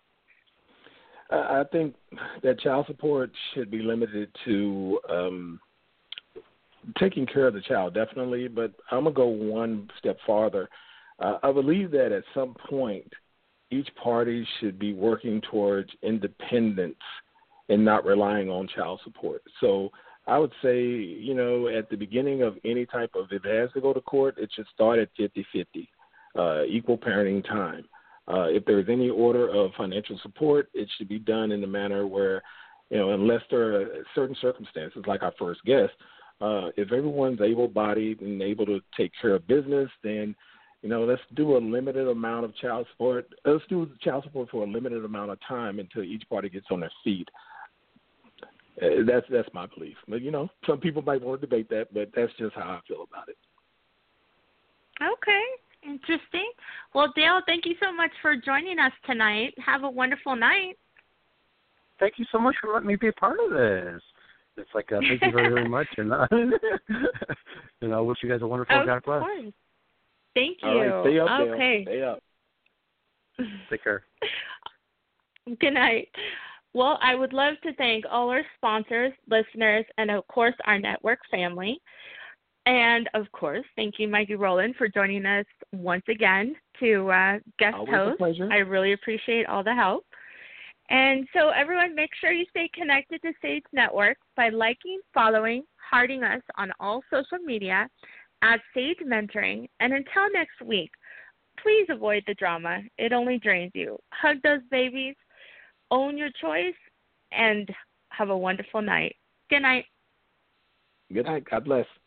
I think that child support should be limited to um, taking care of the child, definitely. But I'm gonna go one step farther. Uh, I believe that at some point, each party should be working towards independence and not relying on child support. So I would say, you know, at the beginning of any type of, if it has to go to court, it should start at fifty-fifty, uh, equal parenting time. Uh, if there's any order of financial support, it should be done in a manner where, you know, unless there are certain circumstances, like our first guest, uh, if everyone's able-bodied and able to take care of business, then, you know, let's do a limited amount of child support. Let's do child support for a limited amount of time until each party gets on their feet. Uh, that's that's my belief. But, you know, some people might want to debate that, but that's just how I feel about it. Okay. Interesting. Well, Dale, thank you so much for joining us tonight. Have a wonderful night. Thank you so much for letting me be a part of this. It's like, uh, thank you very, very much. And, uh, and I wish you guys a wonderful of God bless. Course. Thank you. All right, stay up, okay. Dale. Stay up. Take care. Good night. Well, I would love to thank all our sponsors, listeners, and, of course, our network family. And, of course, thank you, Mikey Rowland, for joining us once again to uh, guest Always host. a pleasure. I really appreciate all the help. And so, everyone, make sure you stay connected to Sage Network by liking, following, hearting us on all social media at Sage Mentoring. And until next week, please avoid the drama. It only drains you. Hug those babies, own your choice, and have a wonderful night. Good night. Good night. God bless.